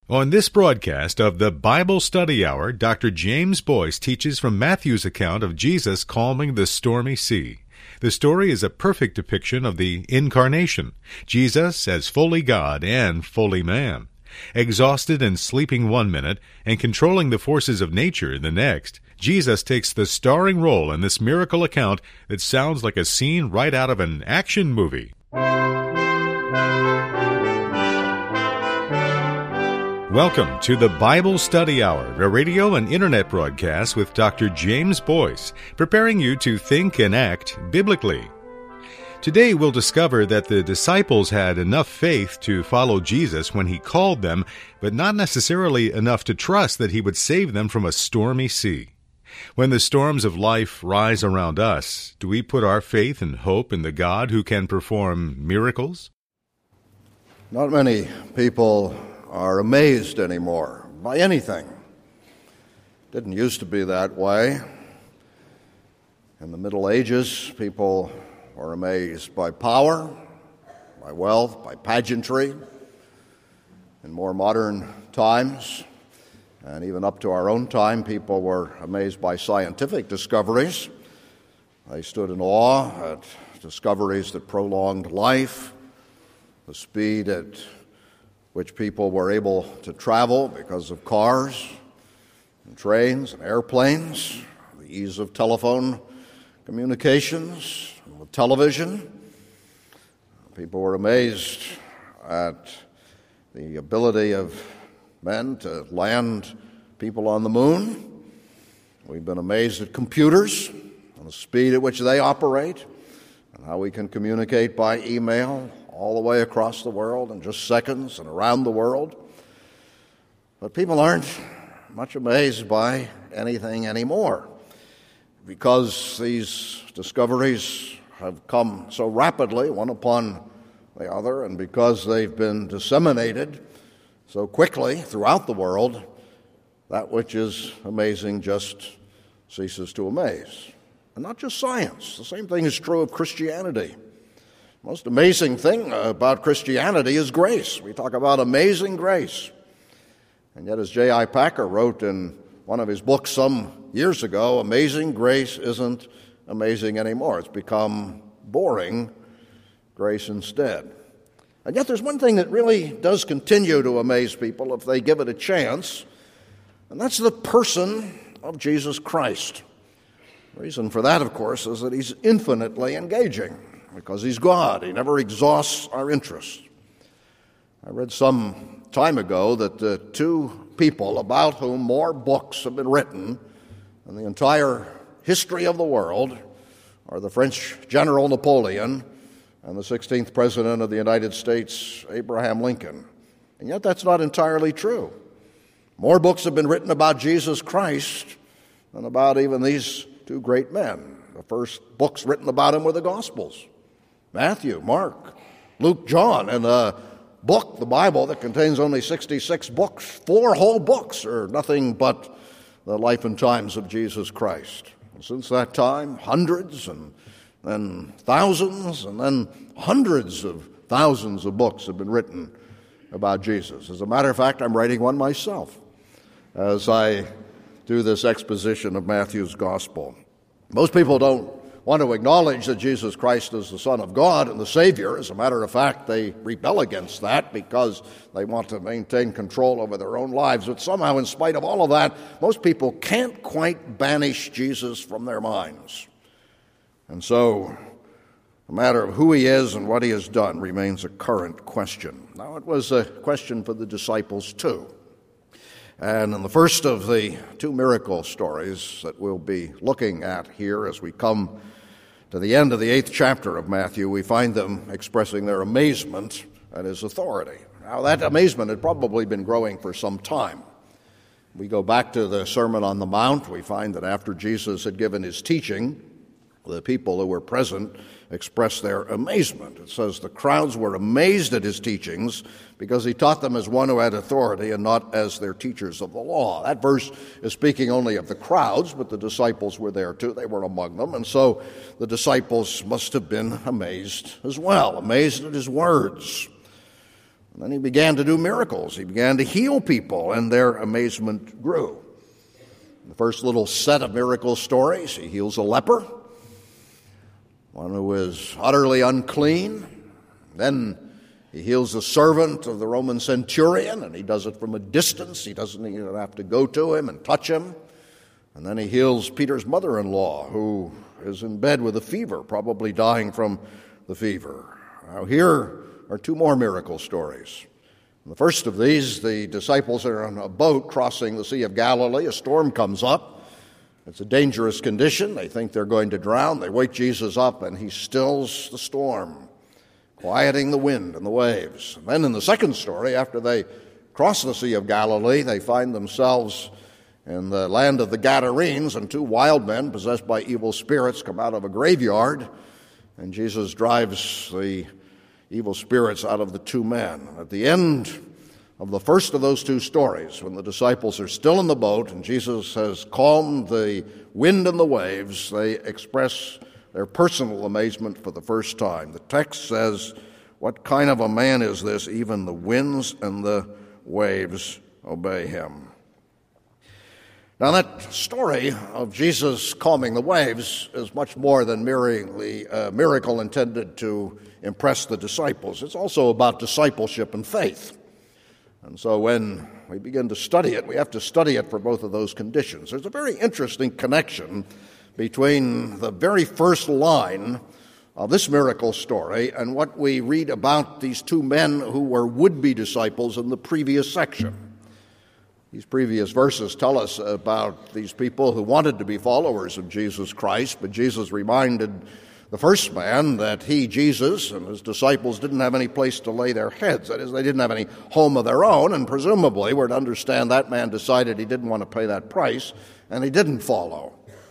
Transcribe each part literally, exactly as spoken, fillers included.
On this broadcast of the Bible Study Hour, Doctor James Boyce teaches from Matthew's account of Jesus calming the stormy sea. The story is a perfect depiction of the Incarnation, Jesus as fully God and fully man. Exhausted and sleeping one minute and controlling the forces of nature the next, Jesus takes the starring role in this miracle account that sounds like a scene right out of an action movie. Welcome to the Bible Study Hour, a radio and internet broadcast with Doctor James Boyce, preparing you to think and act biblically. Today we'll discover that the disciples had enough faith to follow Jesus when he called them, but not necessarily enough to trust that he would save them from a stormy sea. When the storms of life rise around us, do we put our faith and hope in the God who can perform miracles? Not many people are amazed anymore by anything. Didn't used to be that way. In the Middle Ages, people were amazed by power, by wealth, by pageantry. In more modern times, and even up to our own time, people were amazed by scientific discoveries. They stood in awe at discoveries that prolonged life, the speed at which people were able to travel because of cars and trains and airplanes, the ease of telephone communications and with television. People were amazed at the ability of men to land people on the moon. We've been amazed at computers and the speed at which they operate and how we can communicate by email all the way across the world in just seconds and around the world. But people aren't much amazed by anything anymore because these discoveries have come so rapidly, one upon the other, and because they've been disseminated so quickly throughout the world, that which is amazing just ceases to amaze. And not just science. The same thing is true of Christianity. The most amazing thing about Christianity is grace. We talk about amazing grace. And yet, as J I Packer wrote in one of his books some years ago, amazing grace isn't amazing anymore. It's become boring grace instead. And yet there's one thing that really does continue to amaze people if they give it a chance, and that's the person of Jesus Christ. The reason for that, of course, is that he's infinitely engaging, because he's God. He never exhausts our interest. I read some time ago that the two people about whom more books have been written in the entire history of the world are the French General Napoleon and the sixteenth President of the United States, Abraham Lincoln. And yet that's not entirely true. More books have been written about Jesus Christ than about even these two great men. The first books written about him were the Gospels. Matthew, Mark, Luke, John, and a book, the Bible, that contains only sixty-six books, four whole books are nothing but the life and times of Jesus Christ. And since that time, hundreds and then thousands and then hundreds of thousands of books have been written about Jesus. As a matter of fact, I'm writing one myself as I do this exposition of Matthew's Gospel. Most people don't want to acknowledge that Jesus Christ is the Son of God and the Savior. As a matter of fact, they rebel against that because they want to maintain control over their own lives. But somehow, in spite of all of that, most people can't quite banish Jesus from their minds. And so, the matter of who he is and what he has done remains a current question. Now, it was a question for the disciples, too. And in the first of the two miracle stories that we'll be looking at here as we come to the end of the eighth chapter of Matthew, we find them expressing their amazement at his authority. Now, that amazement had probably been growing for some time. We go back to the Sermon on the Mount. We find that after Jesus had given his teaching, the people who were present expressed their amazement. It says the crowds were amazed at his teachings because he taught them as one who had authority and not as their teachers of the law. That verse is speaking only of the crowds, but the disciples were there too. They were among them, and so the disciples must have been amazed as well, amazed at his words. And then he began to do miracles. He began to heal people, and their amazement grew. In the first little set of miracle stories, he heals a leper, one who is utterly unclean. Then he heals a servant of the Roman centurion, and he does it from a distance. He doesn't even have to go to him and touch him. And then he heals Peter's mother-in-law, who is in bed with a fever, probably dying from the fever. Now, here are two more miracle stories. In the first of these, the disciples are on a boat crossing the Sea of Galilee. A storm comes up. It's a dangerous condition. They think they're going to drown. They wake Jesus up, and he stills the storm, quieting the wind and the waves. And then in the second story, after they cross the Sea of Galilee, they find themselves in the land of the Gadarenes, and two wild men possessed by evil spirits come out of a graveyard, and Jesus drives the evil spirits out of the two men. At the end of the first of those two stories, when the disciples are still in the boat and Jesus has calmed the wind and the waves, they express their personal amazement for the first time. The text says, "What kind of a man is this? Even the winds and the waves obey him." Now, that story of Jesus calming the waves is much more than merely a miracle intended to impress the disciples. It's also about discipleship and faith. And so when we begin to study it, we have to study it for both of those conditions. There's a very interesting connection between the very first line of this miracle story and what we read about these two men who were would-be disciples in the previous section. These previous verses tell us about these people who wanted to be followers of Jesus Christ, but Jesus reminded the first man that he, Jesus, and his disciples didn't have any place to lay their heads. That is, they didn't have any home of their own, and presumably we're to understand that man decided he didn't want to pay that price, and he didn't follow.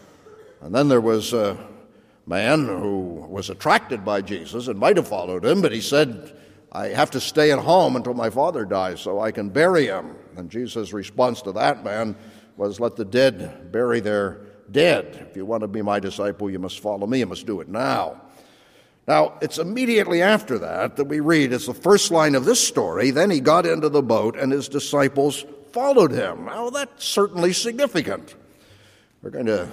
And then there was a man who was attracted by Jesus and might have followed him, but he said, "I have to stay at home until my father dies so I can bury him." And Jesus' response to that man was, "Let the dead bury their dead. If you want to be my disciple, you must follow me. You must do it now." Now, it's immediately after that that we read, it's the first line of this story, "Then he got into the boat and his disciples followed him." Now, that's certainly significant. We're going to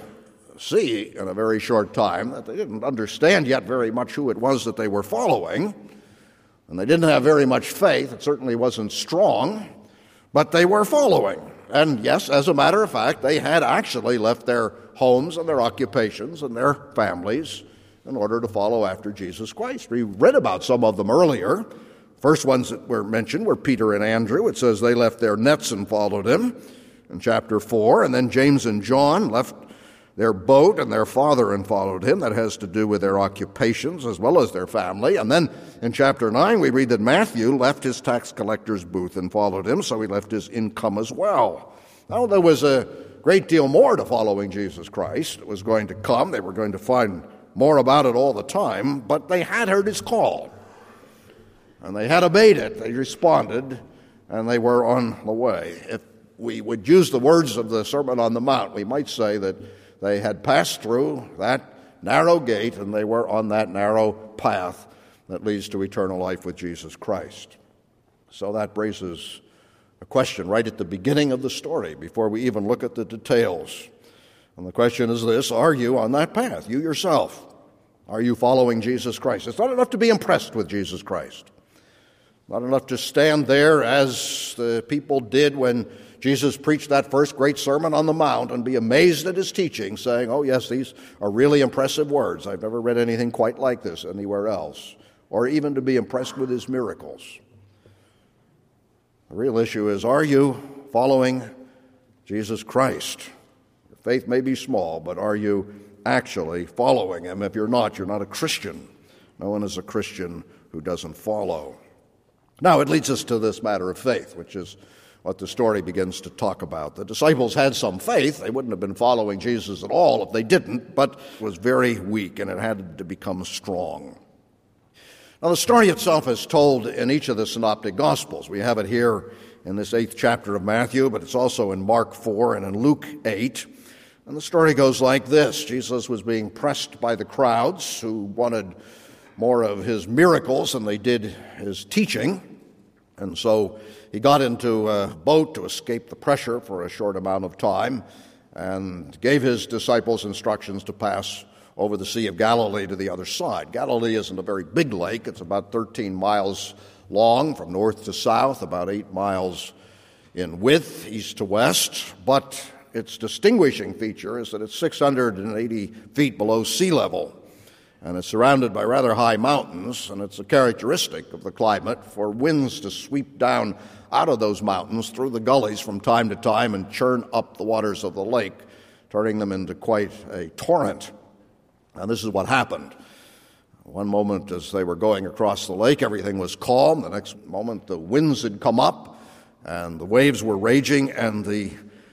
see in a very short time that they didn't understand yet very much who it was that they were following, and they didn't have very much faith. It certainly wasn't strong, but they were following. And yes, as a matter of fact, they had actually left their homes and their occupations and their families in order to follow after Jesus Christ. We read about some of them earlier. First ones that were mentioned were Peter and Andrew. It says they left their nets and followed him in chapter four. And then James and John left their boat and their father and followed him. That has to do with their occupations as well as their family. And then in chapter nine, we read that Matthew left his tax collector's booth and followed him, so he left his income as well. Now, there was a great deal more to following Jesus Christ. It was going to come. They were going to find more about it all the time, but they had heard his call, and they had obeyed it. They responded, and they were on the way. If we would use the words of the Sermon on the Mount, we might say that they had passed through that narrow gate, and they were on that narrow path that leads to eternal life with Jesus Christ. So that raises a question right at the beginning of the story, before we even look at the details. And the question is this: are you on that path, you yourself? Are you following Jesus Christ? It's not enough to be impressed with Jesus Christ. Not enough to stand there as the people did when Jesus preached that first great Sermon on the Mount and be amazed at his teaching, saying, "Oh yes, these are really impressive words. I've never read anything quite like this anywhere else." Or even to be impressed with his miracles. The real issue is, are you following Jesus Christ? Your faith may be small, but are you actually following him? If you're not, you're not a Christian. No one is a Christian who doesn't follow. Now, it leads us to this matter of faith, which is what the story begins to talk about. The disciples had some faith. They wouldn't have been following Jesus at all if they didn't, but it was very weak, and it had to become strong. Now, the story itself is told in each of the synoptic Gospels. We have it here in this eighth chapter of Matthew, but it's also in Mark four and in Luke eight. And the story goes like this. Jesus was being pressed by the crowds who wanted more of his miracles than they did his teaching. And so he got into a boat to escape the pressure for a short amount of time and gave his disciples instructions to pass over the Sea of Galilee to the other side. Galilee isn't a very big lake. It's about thirteen miles long from north to south, about eight miles in width, east to west. But its distinguishing feature is that it's six hundred eighty feet below sea level, and it's surrounded by rather high mountains, and it's a characteristic of the climate for winds to sweep down out of those mountains through the gullies from time to time and churn up the waters of the lake, turning them into quite a torrent. And this is what happened. One moment as they were going across the lake, everything was calm. The next moment the winds had come up and the waves were raging, and the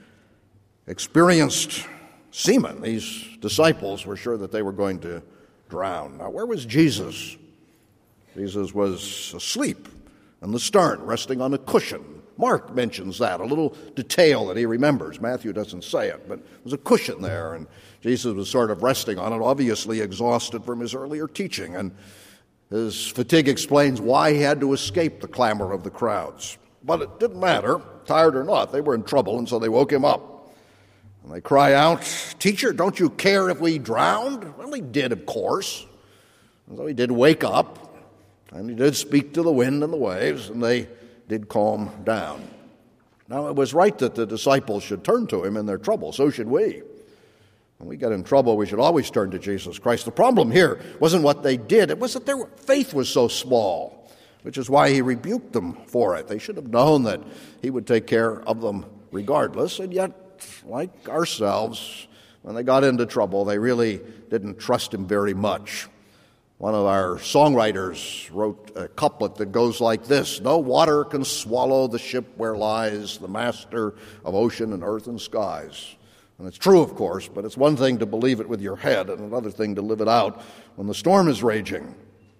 experienced seamen, these disciples, were sure that they were going to drown. Now, where was Jesus? Jesus was asleep in the stern, resting on a cushion. Mark mentions that, a little detail that he remembers. Matthew doesn't say it, but there was a cushion there, and Jesus was sort of resting on it, obviously exhausted from his earlier teaching. And his fatigue explains why he had to escape the clamor of the crowds. But it didn't matter, tired or not. They were in trouble, and so they woke him up. And they cry out, "Teacher, don't you care if we drowned?" Well, he did, of course. And so he did wake up, and he did speak to the wind and the waves, and they did calm down. Now, it was right that the disciples should turn to him in their trouble. So should we. When we get in trouble, we should always turn to Jesus Christ. The problem here wasn't what they did. It was that their faith was so small, which is why he rebuked them for it. They should have known that he would take care of them regardless, and yet, like ourselves, when they got into trouble, they really didn't trust him very much. One of our songwriters wrote a couplet that goes like this: "No water can swallow the ship where lies the master of ocean and earth and skies." And it's true, of course, but it's one thing to believe it with your head and another thing to live it out when the storm is raging.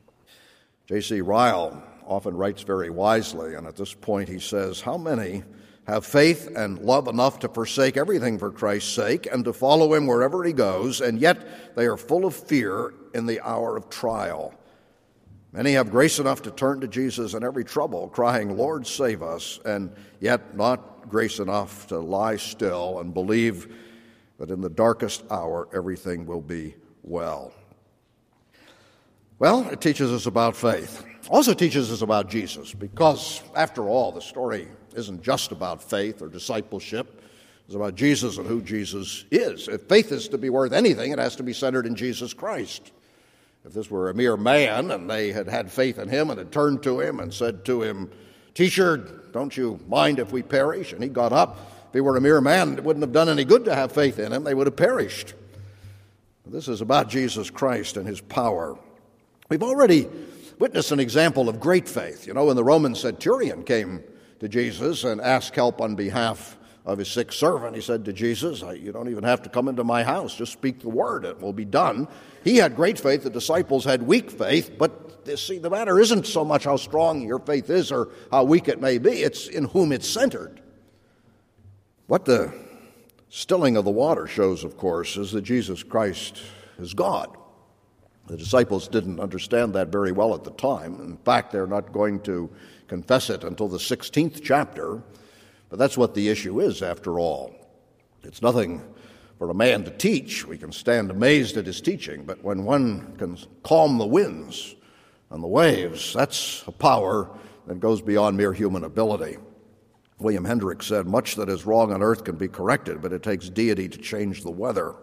J C Ryle often writes very wisely, and at this point he says, "How many have faith and love enough to forsake everything for Christ's sake and to follow him wherever he goes, and yet they are full of fear in the hour of trial. Many have grace enough to turn to Jesus in every trouble, crying, 'Lord, save us,' and yet not grace enough to lie still and believe that in the darkest hour everything will be well." Well, it teaches us about faith. Also teaches us about Jesus, because, after all, the story isn't just about faith or discipleship. It's about Jesus and who Jesus is. If faith is to be worth anything, it has to be centered in Jesus Christ. If this were a mere man and they had had faith in him and had turned to him and said to him, "Teacher, don't you mind if we perish?" and he got up, if he were a mere man, it wouldn't have done any good to have faith in him. They would have perished. This is about Jesus Christ and his power. We've already witnessed an example of great faith. You know, when the Roman centurion came to Jesus and asked help on behalf of his sick servant, he said to Jesus, "You don't even have to come into my house. Just speak the word. It will be done." He had great faith. The disciples had weak faith. But see, the matter isn't so much how strong your faith is or how weak it may be. It's in whom it's centered. What the stilling of the water shows, of course, is that Jesus Christ is God. The disciples didn't understand that very well at the time. In fact, they're not going to confess it until the sixteenth chapter. But that's what the issue is, after all. It's nothing for a man to teach. We can stand amazed at his teaching. But when one can calm the winds and the waves, that's a power that goes beyond mere human ability. William Hendricks said, "Much that is wrong on earth can be corrected, but it takes deity to change the weather."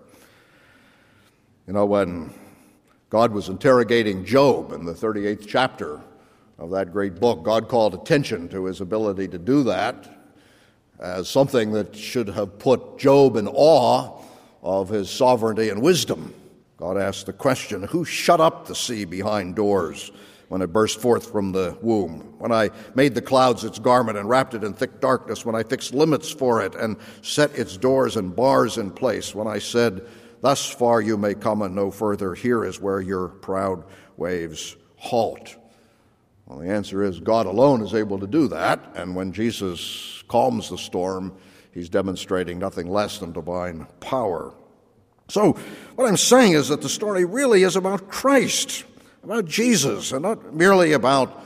You know, when God was interrogating Job in the thirty-eighth chapter of that great book, God called attention to his ability to do that as something that should have put Job in awe of his sovereignty and wisdom. God asked the question, "Who shut up the sea behind doors when it burst forth from the womb? When I made the clouds its garment and wrapped it in thick darkness, when I fixed limits for it and set its doors and bars in place, when I said, 'Thus far you may come and no further, here is where your proud waves halt.'" Well, the answer is God alone is able to do that, and when Jesus calms the storm, he's demonstrating nothing less than divine power. So what I'm saying is that the story really is about Christ, about Jesus, and not merely about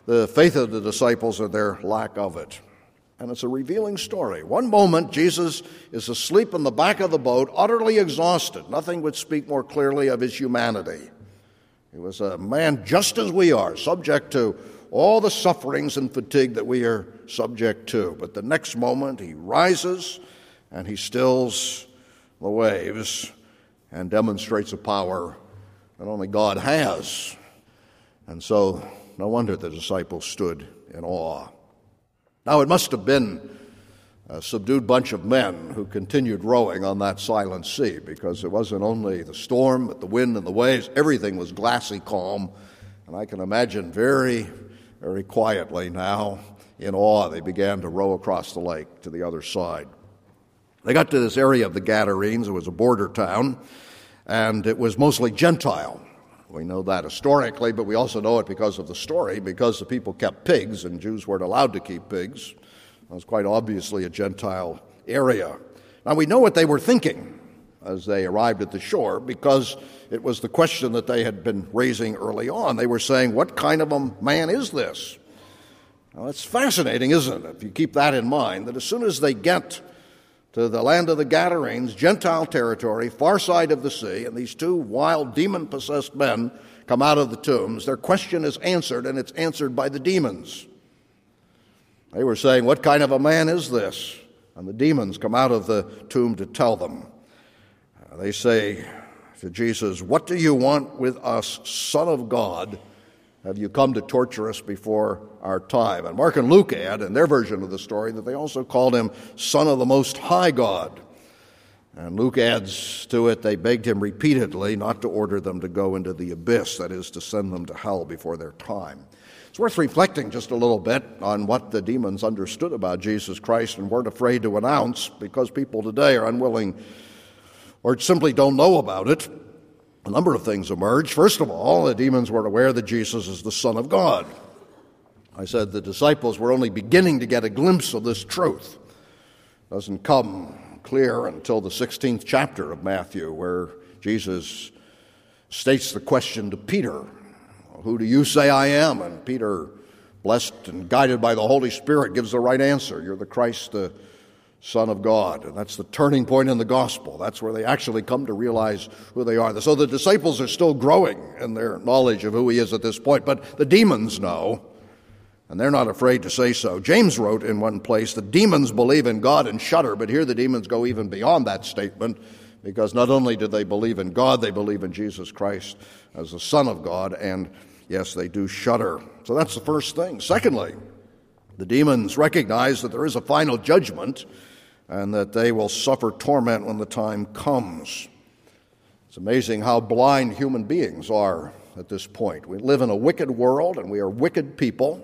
the faith of the disciples or their lack of it. And it's a revealing story. One moment, Jesus is asleep in the back of the boat, utterly exhausted. Nothing would speak more clearly of his humanity. He was a man just as we are, subject to all the sufferings and fatigue that we are subject to. But the next moment, he rises and he stills the waves and demonstrates a power that only God has. And so, no wonder the disciples stood in awe. Now, it must have been a subdued bunch of men who continued rowing on that silent sea, because it wasn't only the storm, but the wind and the waves. Everything was glassy calm. And I can imagine very, very quietly now, in awe, they began to row across the lake to the other side. They got to this area of the Gadarenes. It was a border town, and it was mostly Gentile. We know that historically, but we also know it because of the story, because the people kept pigs, and Jews weren't allowed to keep pigs. It was quite obviously a Gentile area. Now, we know what they were thinking as they arrived at the shore, because it was the question that they had been raising early on. They were saying, what kind of a man is this? Now, it's fascinating, isn't it, if you keep that in mind, that as soon as they get to the land of the Gadarenes, Gentile territory, far side of the sea, and these two wild, demon-possessed men come out of the tombs, their question is answered, and it's answered by the demons. They were saying, what kind of a man is this? And the demons come out of the tomb to tell them. Uh, they say to Jesus, what do you want with us, Son of God? Have you come to torture us before our time? And Mark and Luke add, in their version of the story, that they also called him Son of the Most High God. And Luke adds to it, they begged him repeatedly not to order them to go into the abyss, that is, to send them to hell before their time. It's worth reflecting just a little bit on what the demons understood about Jesus Christ and weren't afraid to announce, because people today are unwilling or simply don't know about it. A number of things emerged. First of all, the demons weren't aware that Jesus is the Son of God. I said the disciples were only beginning to get a glimpse of this truth. It doesn't come clear until the sixteenth chapter of Matthew, where Jesus states the question to Peter, who do you say I am? And Peter, blessed and guided by the Holy Spirit, gives the right answer. You're the Christ, the Son of God. And that's the turning point in the gospel. That's where they actually come to realize who they are. So the disciples are still growing in their knowledge of who he is at this point, but the demons know, and they're not afraid to say so. James wrote in one place, the demons believe in God and shudder, but here the demons go even beyond that statement, because not only do they believe in God, they believe in Jesus Christ as the Son of God, and yes, they do shudder. So that's the first thing. Secondly, the demons recognize that there is a final judgment and that they will suffer torment when the time comes. It's amazing how blind human beings are at this point. We live in a wicked world, and we are wicked people.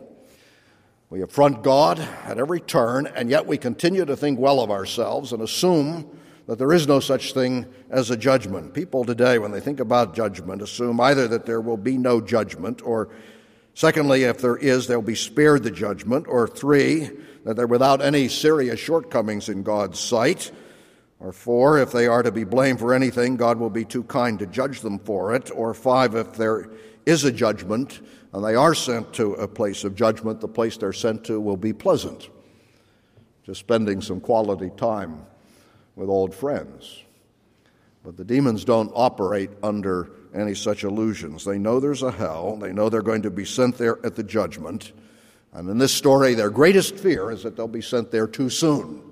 We affront God at every turn, and yet we continue to think well of ourselves and assume that there is no such thing as a judgment. People today, when they think about judgment, assume either that there will be no judgment, or secondly, if there is, they'll be spared the judgment, or three, that they're without any serious shortcomings in God's sight, or four, if they are to be blamed for anything, God will be too kind to judge them for it, or five, if there is a judgment and they are sent to a place of judgment, the place they're sent to will be pleasant, just spending some quality time with old friends. But the demons don't operate under any such illusions. They know there's a hell. They know they're going to be sent there at the judgment. And in this story, their greatest fear is that they'll be sent there too soon.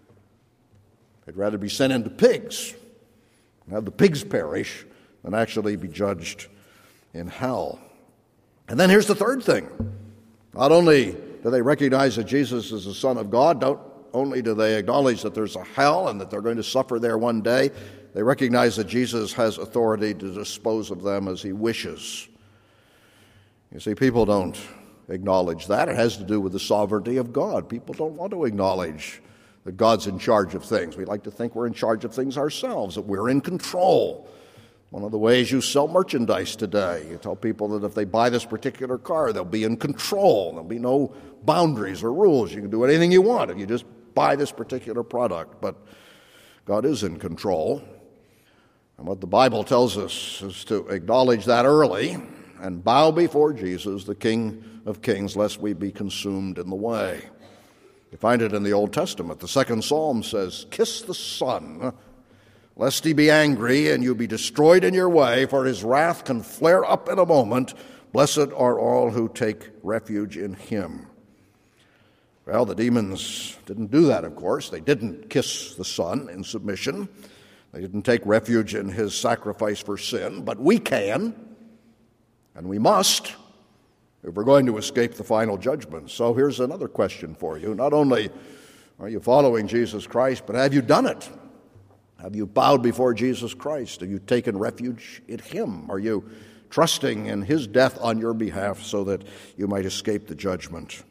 They'd rather be sent into pigs and have the pigs perish than actually be judged in hell. And then here's the third thing. Not only do they recognize that Jesus is the Son of God, don't only do they acknowledge that there's a hell and that they're going to suffer there one day, they recognize that Jesus has authority to dispose of them as he wishes. You see, people don't acknowledge that. It has to do with the sovereignty of God. People don't want to acknowledge that God's in charge of things. We like to think we're in charge of things ourselves, that we're in control. One of the ways you sell merchandise today, you tell people that if they buy this particular car, they'll be in control. There'll be no boundaries or rules. You can do anything you want if you just buy this particular product. But God is in control. And what the Bible tells us is to acknowledge that early and bow before Jesus, the King of Kings, lest we be consumed in the way. You find it in the Old Testament. The second Psalm says, "Kiss the Son, lest he be angry and you be destroyed in your way, for his wrath can flare up in a moment. Blessed are all who take refuge in him." Well, the demons didn't do that, of course. They didn't kiss the Son in submission. They didn't take refuge in his sacrifice for sin. But we can, and we must, if we're going to escape the final judgment. So here's another question for you. Not only are you following Jesus Christ, but have you done it? Have you bowed before Jesus Christ? Have you taken refuge in him? Are you trusting in his death on your behalf so that you might escape the judgment?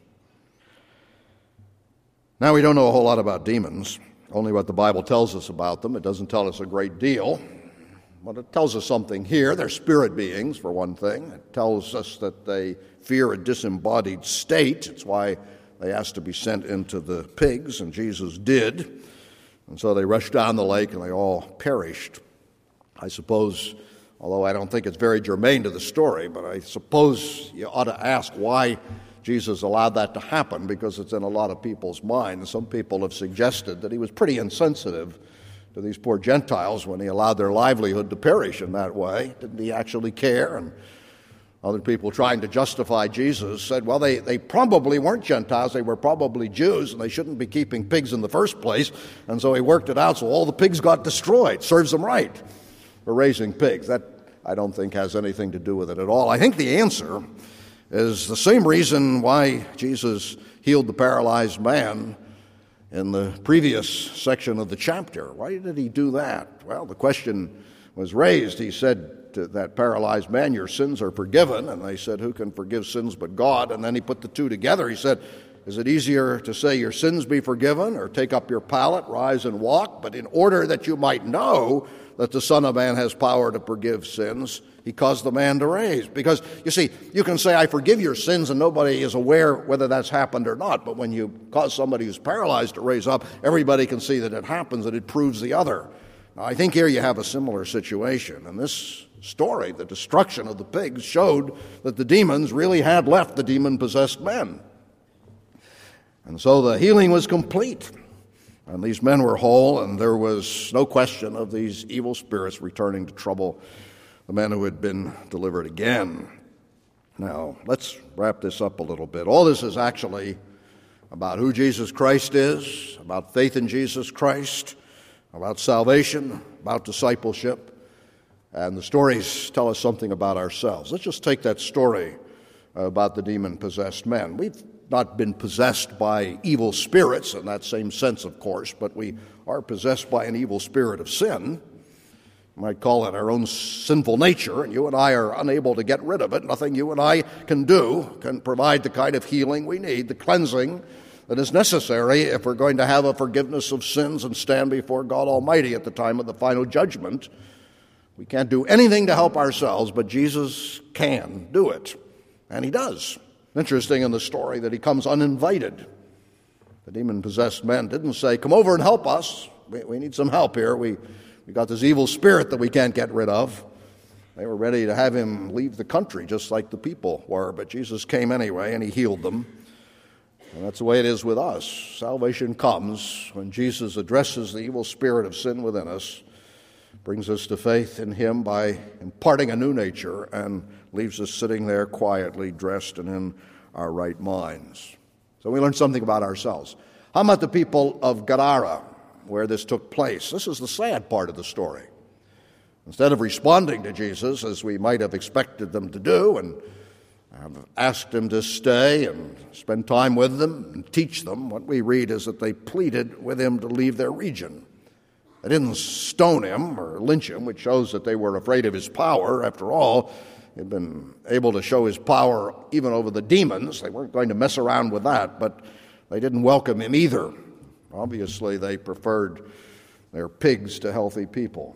Now, we don't know a whole lot about demons, only what the Bible tells us about them. It doesn't tell us a great deal, but it tells us something here. They're spirit beings, for one thing. It tells us that they fear a disembodied state. It's why they asked to be sent into the pigs, and Jesus did. And so they rushed down the lake, and they all perished. I suppose, although I don't think it's very germane to the story, but I suppose you ought to ask why Jesus allowed that to happen, because it's in a lot of people's minds. Some people have suggested that he was pretty insensitive to these poor Gentiles when he allowed their livelihood to perish in that way. Didn't he actually care? And other people trying to justify Jesus said, well, they, they probably weren't Gentiles, they were probably Jews, and they shouldn't be keeping pigs in the first place. And so he worked it out so all the pigs got destroyed. Serves them right for raising pigs. That, I don't think, has anything to do with it at all. I think the answer is the same reason why Jesus healed the paralyzed man in the previous section of the chapter. Why did he do that? Well, the question was raised. He said to that paralyzed man, "Your sins are forgiven." And they said, "Who can forgive sins but God?" And then he put the two together. He said, "Is it easier to say your sins be forgiven or take up your pallet, rise and walk? But in order that you might know that the Son of Man has power to forgive sins, he caused the man to raise." Because, you see, you can say, "I forgive your sins," and nobody is aware whether that's happened or not. But when you cause somebody who's paralyzed to raise up, everybody can see that it happens, and it proves the other. Now, I think here you have a similar situation. In this story, the destruction of the pigs showed that the demons really had left the demon-possessed men. And so the healing was complete. And these men were whole, and there was no question of these evil spirits returning to trouble the men who had been delivered again. Now, let's wrap this up a little bit. All this is actually about who Jesus Christ is, about faith in Jesus Christ, about salvation, about discipleship, and the stories tell us something about ourselves. Let's just take that story about the demon-possessed men. We've not been possessed by evil spirits in that same sense, of course, but we are possessed by an evil spirit of sin. You might call it our own sinful nature, and you and I are unable to get rid of it. Nothing you and I can do can provide the kind of healing we need, the cleansing that is necessary if we're going to have a forgiveness of sins and stand before God Almighty at the time of the final judgment. We can't do anything to help ourselves, but Jesus can do it, and he does. Interesting in the story that he comes uninvited. The demon-possessed men didn't say, "Come over and help us. We, we need some help here. We, we got this evil spirit that we can't get rid of." They were ready to have him leave the country, just like the people were. But Jesus came anyway, and he healed them. And that's the way it is with us. Salvation comes when Jesus addresses the evil spirit of sin within us, brings us to faith in him by imparting a new nature, and leaves us sitting there quietly, dressed and in our right minds. So we learn something about ourselves. How about the people of Gadara, where this took place? This is the sad part of the story. Instead of responding to Jesus as we might have expected them to do and have asked him to stay and spend time with them and teach them, what we read is that they pleaded with him to leave their region. They didn't stone him or lynch him, which shows that they were afraid of his power. After all, he'd been able to show his power even over the demons. They weren't going to mess around with that, but they didn't welcome him either. Obviously, they preferred their pigs to healthy people.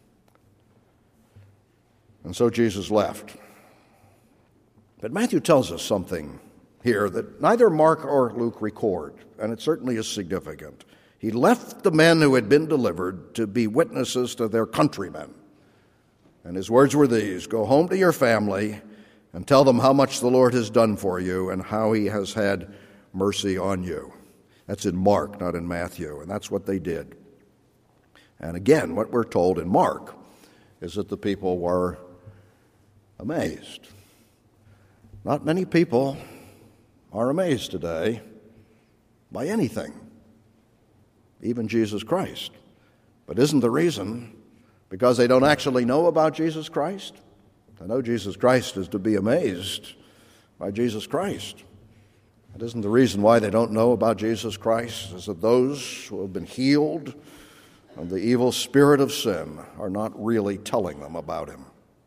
And so Jesus left. But Matthew tells us something here that neither Mark or Luke record, and it certainly is significant. He left the men who had been delivered to be witnesses to their countrymen. And his words were these: "Go home to your family and tell them how much the Lord has done for you and how he has had mercy on you. That's in Mark, not in Matthew, and that's what they did. And again, what we're told in Mark is that the people were amazed. Not many people are amazed today by anything, even Jesus Christ. But isn't the reason because they don't actually know about Jesus Christ? To know Jesus Christ is to be amazed by Jesus Christ. That isn't the reason why they don't know about Jesus Christ, is that those who have been healed of the evil spirit of sin are not really telling them about him.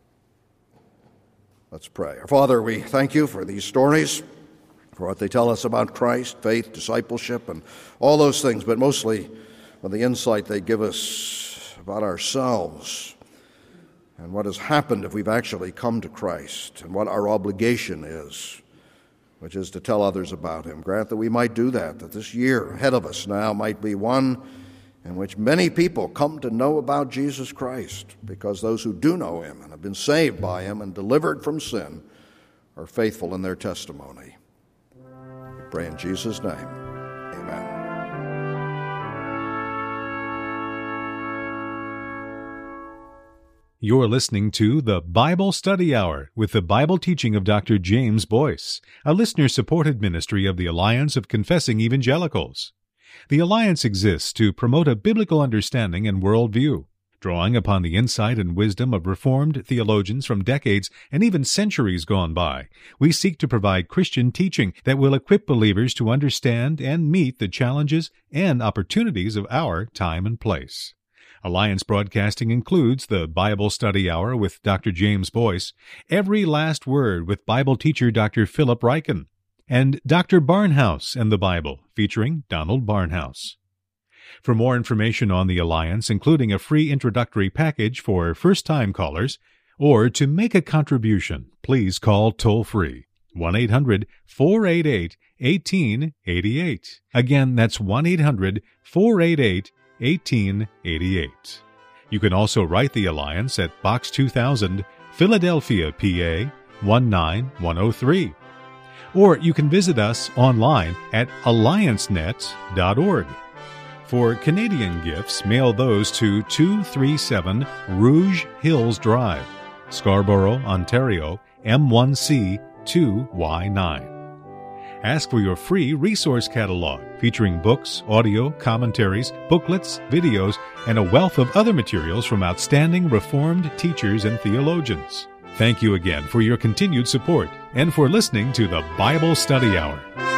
Let's pray. Our Father, we thank you for these stories, for what they tell us about Christ, faith, discipleship, and all those things, but mostly for the insight they give us about ourselves and what has happened if we've actually come to Christ and what our obligation is, which is to tell others about him. Grant that we might do that, that this year ahead of us now might be one in which many people come to know about Jesus Christ, because those who do know him and have been saved by him and delivered from sin are faithful in their testimony. We pray in Jesus' name. Amen. You're listening to the Bible Study Hour with the Bible teaching of Doctor James Boyce, a listener-supported ministry of the Alliance of Confessing Evangelicals. The Alliance exists to promote a biblical understanding and worldview, drawing upon the insight and wisdom of Reformed theologians from decades and even centuries gone by. We seek to provide Christian teaching that will equip believers to understand and meet the challenges and opportunities of our time and place. Alliance broadcasting includes the Bible Study Hour with Doctor James Boyce, Every Last Word with Bible teacher Doctor Philip Ryken, and Doctor Barnhouse and the Bible, featuring Donald Barnhouse. For more information on the Alliance, including a free introductory package for first-time callers, or to make a contribution, please call toll-free one eight hundred four eight eight one eight eight eight. Again, that's one eight hundred four eight eight one eight eight eight. You can also write the Alliance at Box two thousand, Philadelphia, P A one nine one oh three. Or you can visit us online at alliance net dot org. For Canadian gifts, mail those to two thirty-seven Rouge Hills Drive, Scarborough, Ontario, M one C two Y nine. Ask for your free resource catalog featuring books, audio, commentaries, booklets, videos, and a wealth of other materials from outstanding Reformed teachers and theologians. Thank you again for your continued support and for listening to the Bible Study Hour.